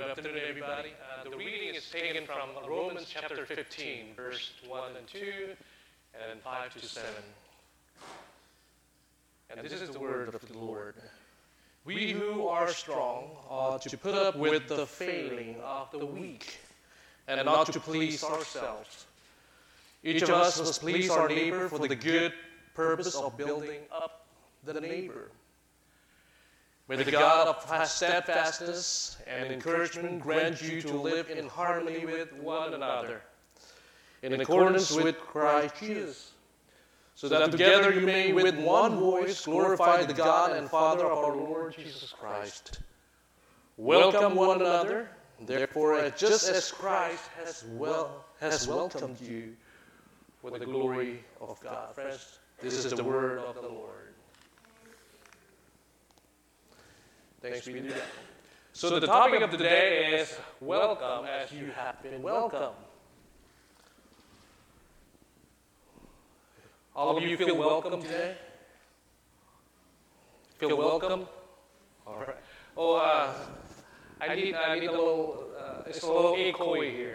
afternoon, everybody. The reading is taken from Romans chapter 15, verse 1 and 2, and 5 to 7. And this is the word of the Lord. We who are strong ought to put up with the failing of the weak, and not to please ourselves. Each of us must please our neighbor for the good purpose of building up the neighbor. May the God of steadfastness and encouragement grant you to live in harmony with one another, in accordance with Christ Jesus, so that together you may with one voice glorify the God and Father of our Lord Jesus Christ. Welcome one another, therefore, just as Christ has welcomed you with the glory of God. Friends, this is the word of the Lord. Thanks be to God. So the topic of the day is welcome as you have been welcome. All of you feel welcome today? Feel welcome? All right. Oh, I need a little, it's a little echoey here.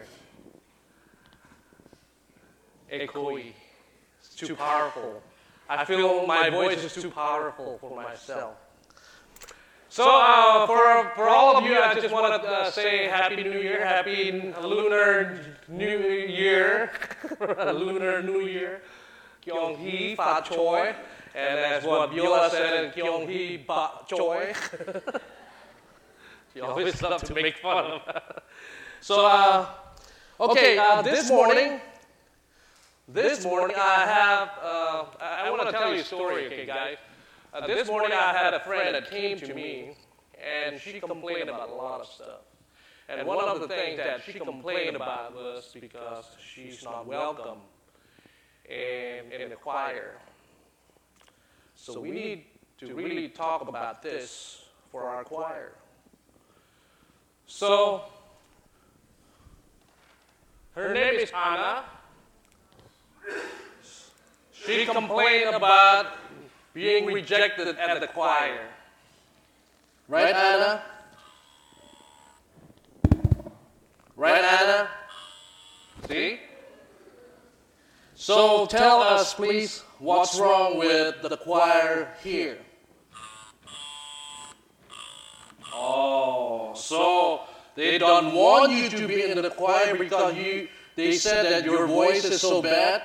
Echoey. It's too powerful. I feel my voice is too powerful for myself. So for all of you, I just want to say Happy New Year, Happy Lunar New Year, Lunar New Year, Kyong Hee Fa Choi, and that's what Beulah said, Kyong Hee Ba Choi. You always love to make fun of that. So, this morning I want to tell you a story, okay, guys. This morning I had a friend that came to me, and she complained about a lot of stuff. And one of the things that she complained about was because she's not welcome in the choir. So we need to really talk about this for our choir. So, her name is Anna. She complained about being rejected at the choir. Right, Anna? Right, Anna? See? So tell us, please, what's wrong with the choir here? Oh, so they don't want you to be in the choir because they said that your voice is so bad?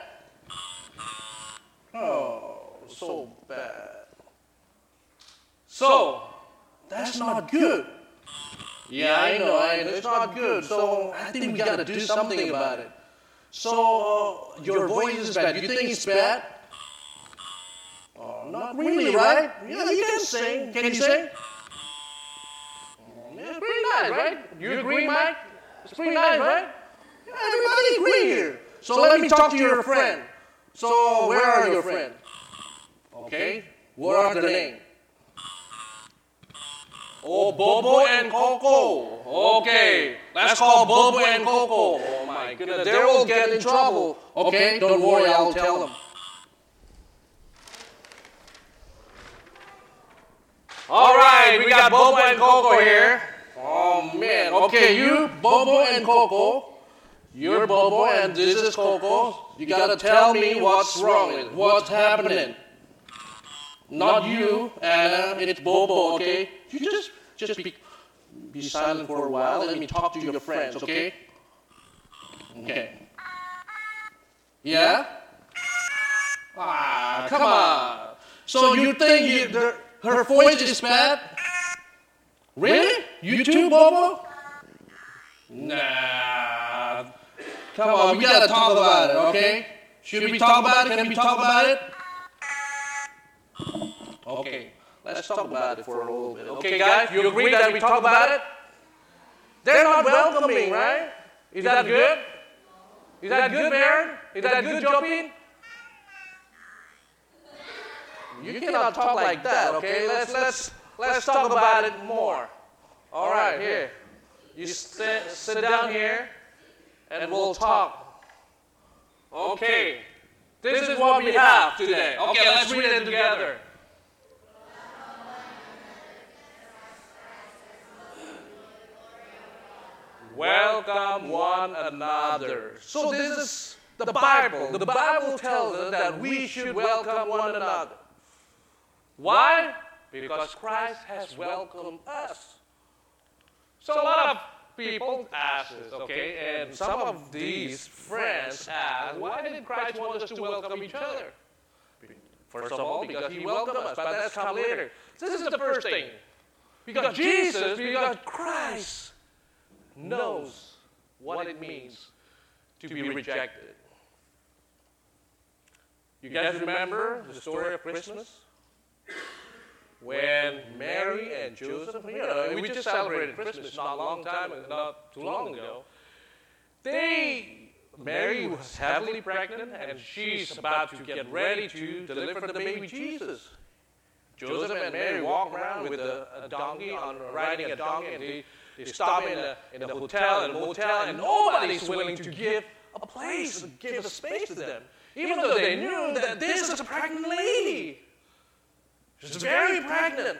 Oh, so bad. So, that's not good. Yeah, I know, it's not good. So, I think we got to do something about it. So, your voice is bad. You think it's bad? Oh, not really, right? Yeah, you can sing. Can you sing? Yeah, it's pretty nice, right? You agree, Mike? It's pretty nice, right? Yeah, everybody agree here. So, let me talk to your friend. So, where are your friends? Okay, what are their names? Oh, Bobo and Coco. Okay, let's call Bobo and Coco. Oh my goodness, they will get in trouble. Okay, don't worry, I'll tell them. All right, we got Bobo and Coco here. Oh man, okay, you, Bobo and Coco. You're Bobo and this is Coco. You gotta tell me what's wrong with it, what's happening. Not you, Anna, it's Bobo, okay? You just be silent for a while. Let me talk to your friends, okay? Okay. Yeah? Ah, come on. So you think her voice is bad? Really? You too, Bobo? Nah. Come on, we gotta talk about it, okay? Should we talk about it? Can we talk about it? Okay, let's talk about it for a little bit. Okay, guys, you agree that we talk about it? They're not welcoming, right? Is that good? Is that good, Baron? Is that good, Jopin? You cannot talk like that, okay? Let's talk about it more. All right, here. You sit down here, and we'll talk. Okay, this is what we have today. Okay, let's read it together. welcome one another. So this is the Bible. The Bible tells us that we should welcome one another. Why? Because Christ has welcomed us. So a lot of people ask this, okay? And some of these friends ask, why did Christ want us to welcome each other? First of all, because he welcomed us, but that's come later. This is the first thing. Because Christ knows what it means to be rejected. You guys remember the story of Christmas? When Mary and Joseph, we just celebrated Christmas not too long ago. Mary was heavily pregnant, and she's about to get ready to deliver the baby Jesus. Joseph and Mary walk around with a donkey, riding a donkey, and they stop in a hotel and motel, and nobody's willing to give a place, give a space to them, even though they knew that this is a pregnant lady. She's very pregnant.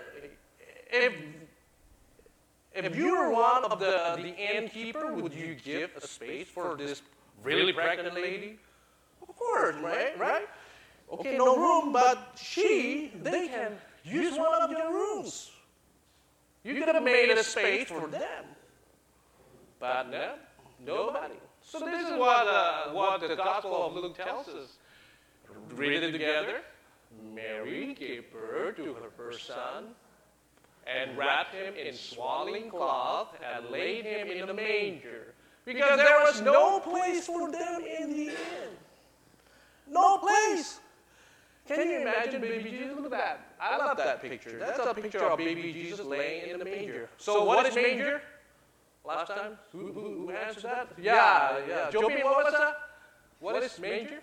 If you were one of the innkeeper, would you give a space for this really pregnant lady? Of course, right? Okay, no room, but they can use one of your rooms. You could have made a space for them. But no, nobody. So this is what the Gospel of Luke tells us. Read it together. Mary gave birth to her first son and wrapped him in swaddling cloth and laid him in a manger because there was no place for them in the inn. No place. Can you imagine baby Jesus? Look at that. I love that picture. That's a picture of baby Jesus laying in the manger. So what is manger? Last time? Who answered that? Yeah. Joby, what was that? What is manger?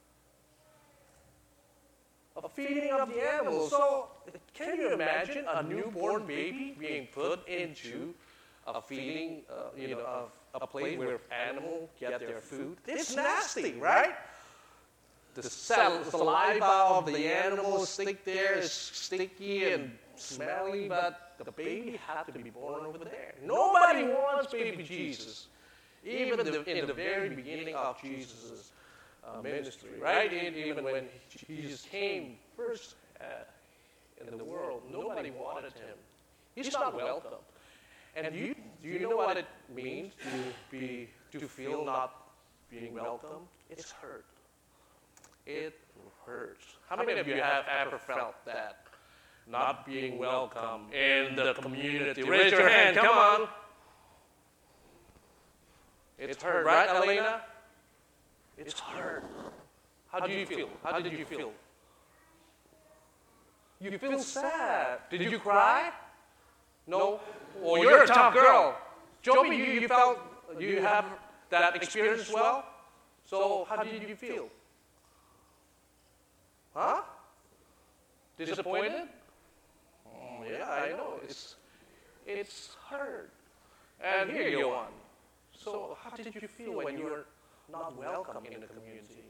A feeding of the animals. So, can you imagine a newborn baby being put into a feeding, a place where animals get their food? It's nasty, right? The saliva of the animals stick there is sticky and smelly, but the baby had to be born over there. Nobody wants baby Jesus, even in the very beginning of Jesus' ministry, right? Even when Jesus came first in the world, nobody wanted him. He's not welcome. And do you know what it means to feel not being welcome? It's hurt. It hurts. How many of you have ever felt that? Not being welcome in the community. Raise your hand, come on. It's hurt, right, Elena? It's hard. How do you feel? How did you feel? You feel sad. Did you cry? No? Oh, you're a tough girl. Joby, you have that experience as well? So how did you feel? Huh? Disappointed? Oh, yeah, I know. It's hard. And here you are. So how did you feel when you were not welcome in the community?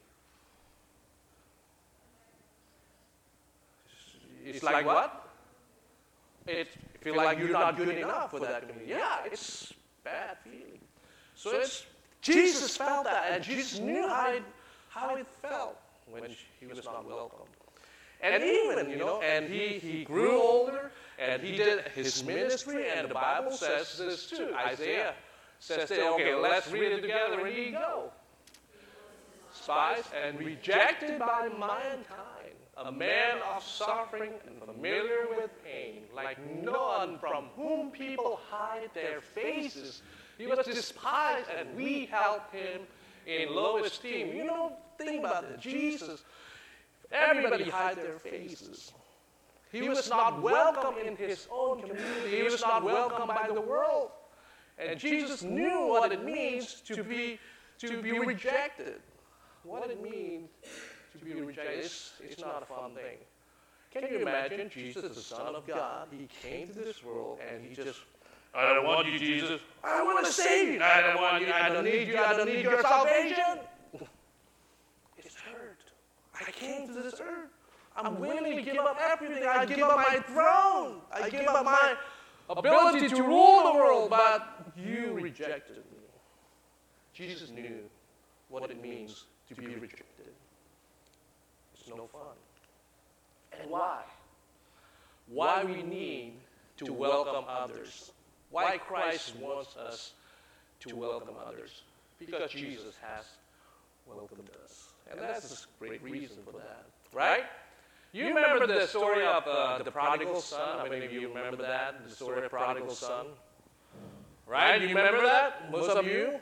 It's like what? It feel like you're not good enough for that community. Yeah, it's bad feeling. So Jesus felt that, and Jesus knew how it felt when he was not welcome. And even, and he grew older, and he did his ministry, and the Bible says this too. Isaiah says, okay, let's read it together, and here you go. Despised and rejected by mankind, a man of suffering and familiar with pain, like none from whom people hide their faces. He was despised, and we held him in low esteem. Think about it. Jesus, everybody hide their faces. He was not welcome in his own community. He was not welcome by the world. And Jesus knew what it means to be rejected. What it means to be rejected. It's not a fun thing. Can you imagine Jesus, the Son of God? He came to this world and he just, I don't want you, Jesus. I want to save you. I don't want you. I don't need you. I don't need your salvation. It's hurt. I came to this earth. I'm willing to give up everything. I give up my throne. I give up ability to rule the world, but you rejected me. Jesus knew what it means to be rejected. It's no fun. And why? Why we need to welcome others. Why Christ wants us to welcome others. Because Jesus has welcomed us. And that's a great reason for that. Right? You remember the story of the prodigal son? How many of you remember that? The story of the prodigal son? Right? You remember that? Most of you?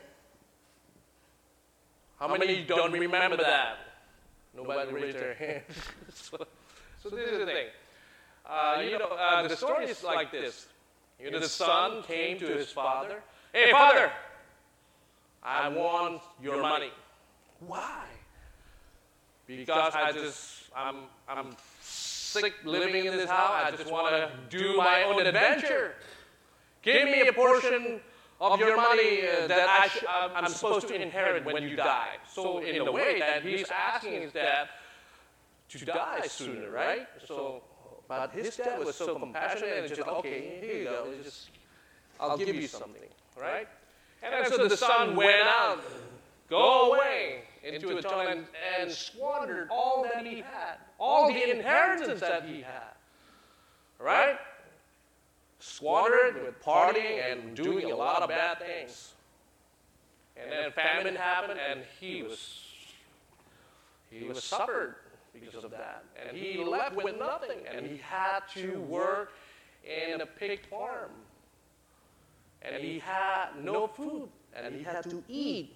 How many of you don't remember that? Nobody raised their hand. So this is the thing. The story is like this. The son came to his father. Hey, father, I want your money. Why? Because I'm sick living in this house. I just want to do my own adventure. Give me a portion of your money that I'm supposed to inherit when you die. So in a way that he's asking his dad to die sooner, right? But his dad was so compassionate and just, okay, here you go. I'll give you something, right? And then so the son went out, go away into a tunnel and squandered all that he had, all the inheritance that he had, right? Squandered with partying and doing a lot of bad things. And then famine happened, and he was suffered because of that. And he left with nothing, and he had to work in a pig farm. And he had no food, and he had to eat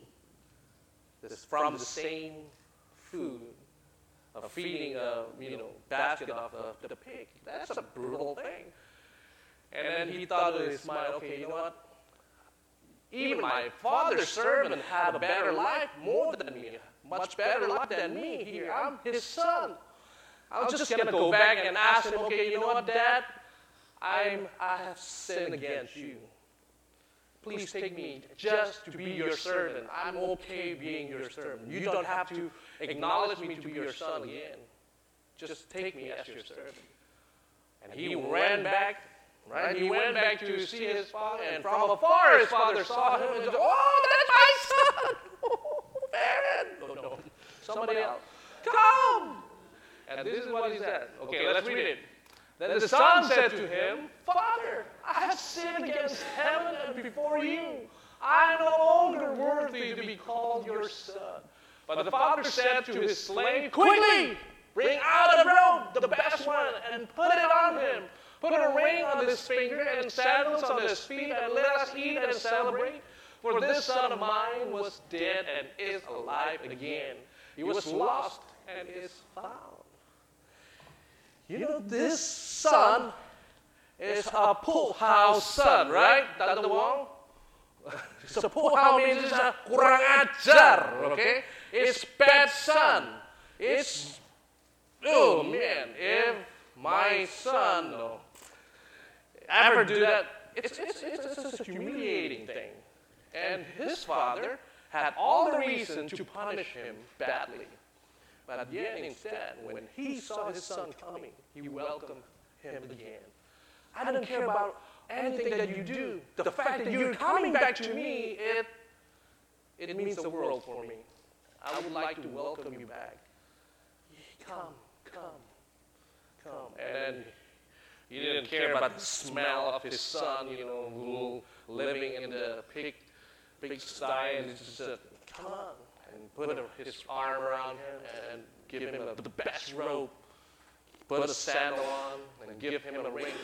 from the same food of feeding a basket of the pig. That's a brutal thing. And then he thought in his mind, okay, you know what? Even my father's servant had a better life, more than me, much better life than me here. I'm his son. I was just going to go back and ask him, okay, you know what, Dad? I have sinned against you. Please take me just to be your servant. I'm okay being your servant. You don't have to acknowledge me to be your son again. Just take me as your servant. And he ran back, right? He went back to see his father, and from afar his father saw him and said, oh, that's my son! Oh, man! No, somebody else. Come! And this is what he said. Okay, let's read it. Then the son said to him, Father, I have sinned against heaven and before you. I am no longer worthy to be called your son. But the father said to his slave, quickly, bring out a robe, the best one, and put it on him. Put a ring on his finger and sandals on his feet, and let us eat and celebrate. For this son of mine was dead and is alive again. He was lost and is found. You know, this son is a poor house son, right? Tanda Wong? So poor house means it's a kurang ajar, okay? It's bad son. It's, oh man, if my son ever do that, it's a humiliating thing. And his father had all the reason to punish him badly. But yet instead, when he saw his son coming, he welcomed him again. I don't care about anything that you do. The fact that you're coming back to me, it means the world for me. I would like to welcome you back. Come. And then he didn't care about the smell of his son, living in the pig sty, and he just said, come on. And put his arm around him and give him the best robe, put a sandal on, and give him a ring.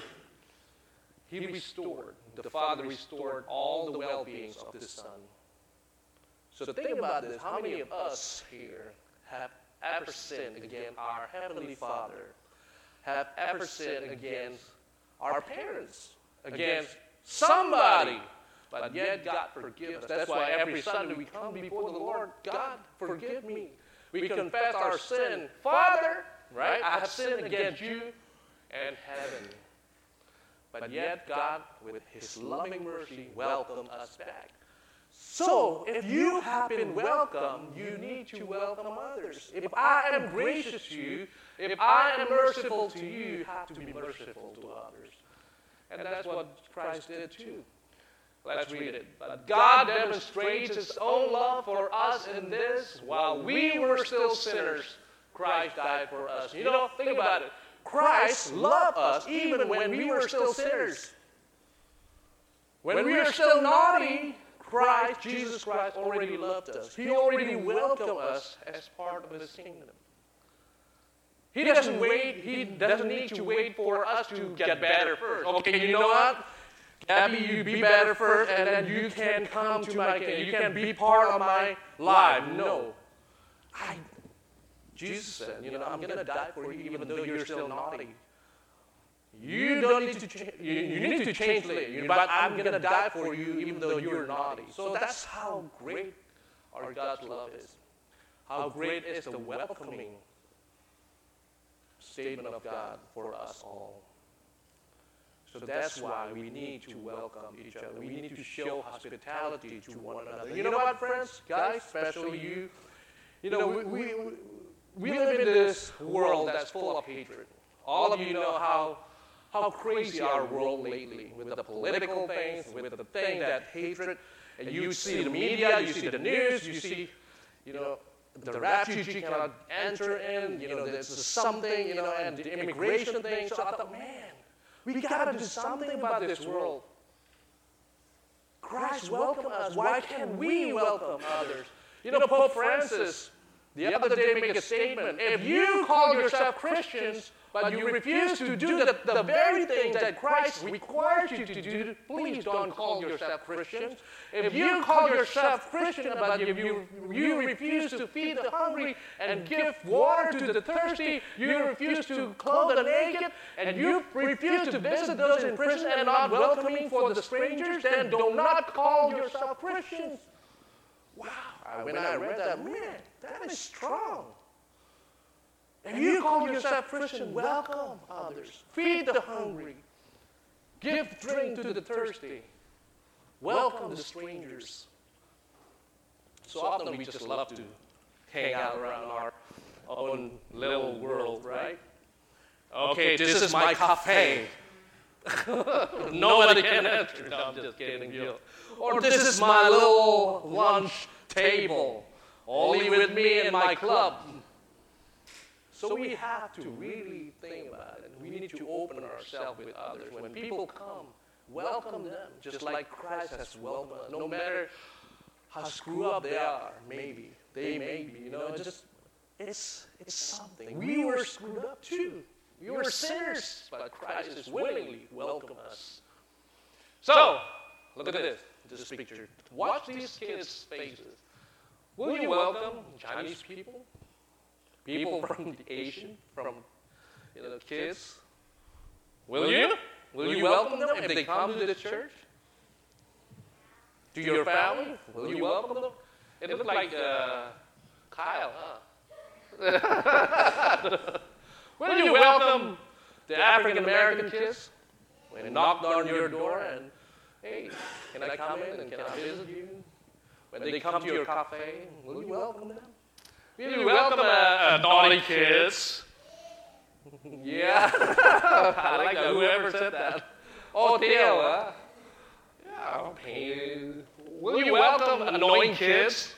The father restored all the well-beings of his son. So think about this. How many of us here have ever sinned against our Heavenly Father, have ever sinned against our parents, against somebody? But yet God forgives us. That's why every Sunday we come before the Lord. God, forgive me. We confess our sin. Father, right? I have sinned against you and heaven. But yet God, with his loving mercy, welcomed us back. So, if you have been welcomed, you need to welcome others. If I am gracious to you, if I am merciful to you, you have to be merciful to others. And that's what Christ did too. Let's read it. But God demonstrates His own love for us in this: while we were still sinners, Christ died for us. You know, think about it. Christ loved us even when we were still sinners. When we were still naughty, Jesus Christ already loved us. He already welcomed us as part of His kingdom. He doesn't need to wait for us to get better first. Okay, you know what? Gabby, you be better first, and then you can come to my kingdom. You can be part of my life. No. Jesus said, I'm going to die for you even though you're still naughty. You don't need to change. You need to change later, but I'm going to die for you even though you're naughty. So that's how great our God's love is. How great is the welcoming statement of God for us all. So that's why we need to welcome each other. We need to show hospitality to one another. You know what, friends? Guys, especially you. We live in this world that's full of hatred. All of you know how crazy our world lately with the political things, with the thing that hatred. And you see the media, you see the news, you see, the refugee cannot enter in, there's something, and the immigration thing. So I thought, man, we got to do something about this world. Christ welcomed us. Why can't we welcome others? Pope Francis the other day made a statement. If you call yourself Christians, but you refuse to do the very things that Christ requires you to do, please don't call yourself Christians. If you call yourself Christian, but if you refuse to feed the hungry and give water to the thirsty, you refuse to clothe the naked, and you refuse to visit those in prison and not welcoming for the strangers, then do not call yourself Christians. Wow, when I read that, man, that is strong. If you call yourself Christian, welcome others. Feed the hungry. Give drink to the thirsty. Welcome the strangers. So often we just love to hang out around our own little world, right? Okay, this is my cafe. Nobody can enter. No, I'm just kidding you. Or this is my little lunch table. Only with me and my club. So we have to really think about it. We need to open ourselves with others. When people come, welcome them, just like Christ has welcomed us. No matter how screwed up they are, they may be, it's something. We were screwed up too. We were sinners, but Christ is willingly welcome us. So, look at this picture. Watch these kids' faces. Will you welcome Chinese people? People from the Asian, from kids. Will you? Will you welcome them if they come to the church? To your family? Will you welcome them? It looked like Kyle, huh? Will you welcome the African American kids when they knock on your door and, hey, can I come in and can I visit you? When they come to your cafe, will you welcome them? Will you welcome naughty kids? Yeah. I like that. Whoever said that. Oh, Theo, huh? Yeah, okay. Will you welcome annoying kids?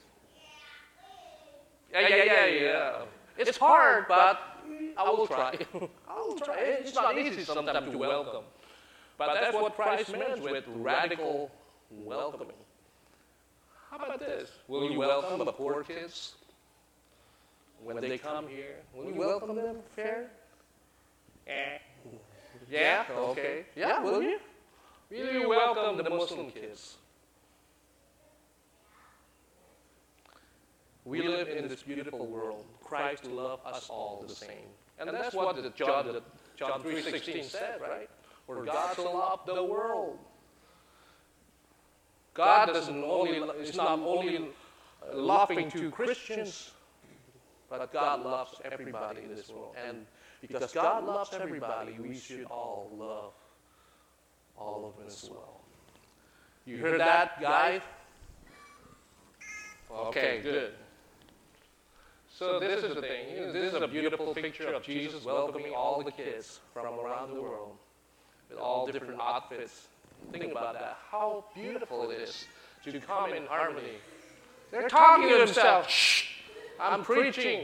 Yeah. It's hard, but I will try. It's not easy sometimes to welcome. But that's what Christ meant with radical welcoming. How about this? Will you welcome the poor kids? When they come here, will you welcome them fair? Yeah? Okay. Yeah, will you? Will you welcome the Muslim kids? We live in this beautiful world. Christ loves us all the same. And that's what John 3:16 said, right? For God so loved the world. God is not only loving to Christians, but God loves everybody in this world. And because God loves everybody, we should all love all of them as well. You heard that, guys? Okay, good. So this is the thing. This is a beautiful picture of Jesus welcoming all the kids from around the world. with all different outfits. Think about that. How beautiful it is to come in harmony. They're talking to themselves. Shh, I'm preaching.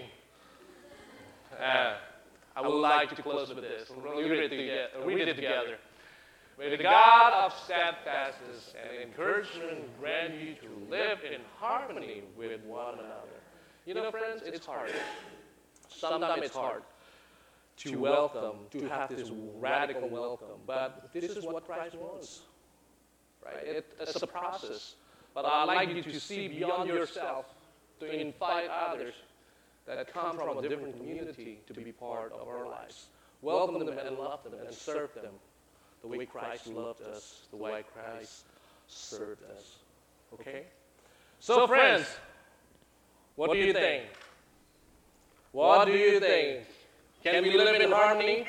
I would like to close with this. We'll read it together. May the God of steadfastness and encouragement grant you to live in harmony with one another. You know, friends, it's hard. Sometimes it's hard to welcome, to have this radical welcome. But this is what Christ wants. Right? It's a process. But I'd like you to see beyond yourself, to invite others that come from a different community to be part of our lives. Welcome them and love them and serve them the way Christ loved us, the way Christ served us. Okay? So friends, what do you think? What do you think? Can we live in harmony?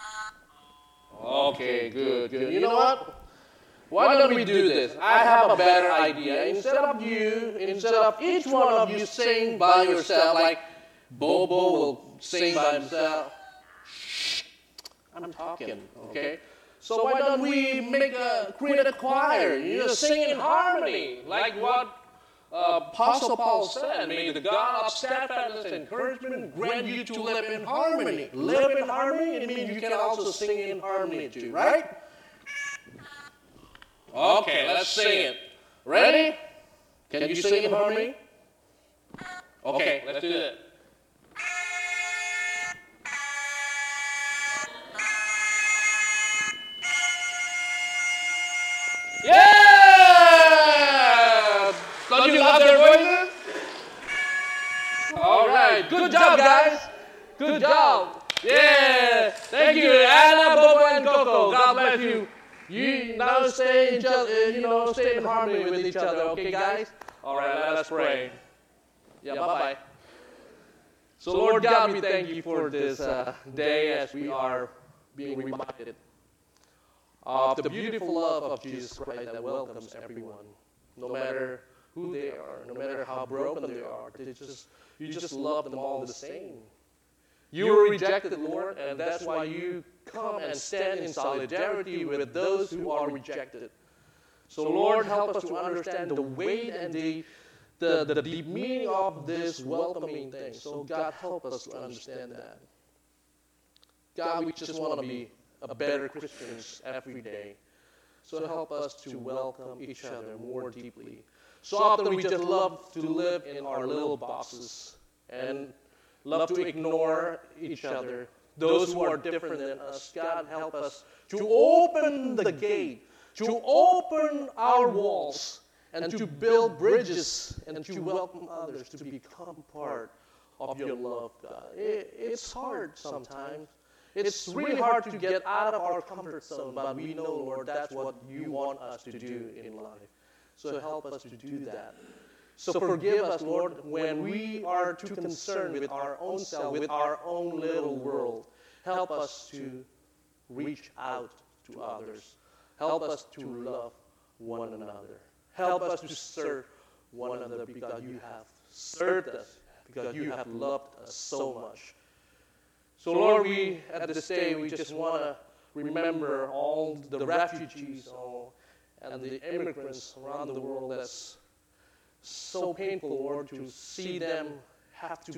Okay, good. You know what? Why don't we do this? I have a better idea. Instead of each one of you sing by yourself, like Bobo will sing by himself. Shh, I'm talking, okay? So why don't we create a choir? You just sing in harmony, like what Apostle Paul said. May the God of steadfastness and encouragement grant you to live in harmony. Live in harmony, it means you can also sing in harmony too, right? Okay, let's sing it. Ready? Can you sing in harmony? Okay, let's do that. Yeah! Don't you love their voices? All right, good job, guys. Good job. Yeah, thank you, Anna, Bobo, and Coco. God bless you. You now stay in harmony with each other, okay, guys? All right, let us pray. Yeah, bye-bye. So, Lord God, we thank you for this day as we are being reminded of the beautiful love of Jesus Christ that welcomes everyone, no matter who they are, no matter how broken they are. You just love them all the same. You were rejected, Lord, and that's why you come and stand in solidarity with those who are rejected. So, Lord, help us to understand the weight and the deep meaning of this welcoming thing. So, God, help us to understand that. God, we just want to be a better Christians every day. So help us to welcome each other more deeply. So often we just love to live in our little boxes and love to ignore each other, those who are different than us. God, help us to open the gate, to open our walls, and to build bridges and to welcome others to become part of your love, God. It's hard sometimes. It's really hard to get out of our comfort zone, but we know, Lord, that's what you want us to do in life. So help us to do that. So forgive us, Lord, when we are too concerned with our own self, with our own little world. Help us to reach out to others. Help us to love one another. Help us to serve one another because you have served us, because you have loved us so much. So, Lord, at this day, we just want to remember all the refugees and the immigrants around the world. That's so painful, Lord, to see them have to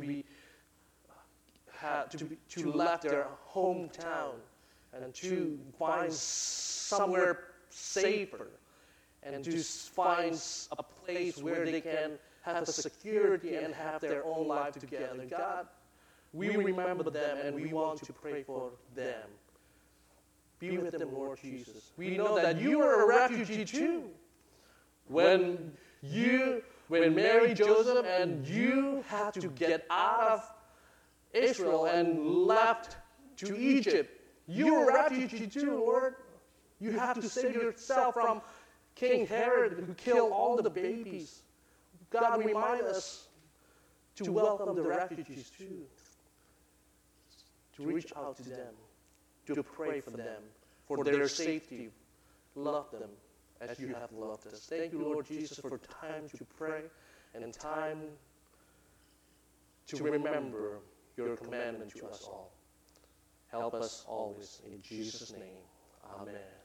left their hometown and to find somewhere safer and to find a place where they can have a security and have their own life together. God, we remember them and we want to pray for them. Be with them, Lord Jesus. We know that you are a refugee too. When Mary, Joseph, and you had to get out of Israel and left to Egypt, you were a refugee too, Lord. You have to save yourself from King Herod who killed all the babies. God, remind us to welcome the refugees too. To reach out to them, to pray for them, for their safety. Love them as you have loved us. Thank you, Lord Jesus, for time to pray and time to remember your commandment to us all. Help us always in Jesus' name. Amen.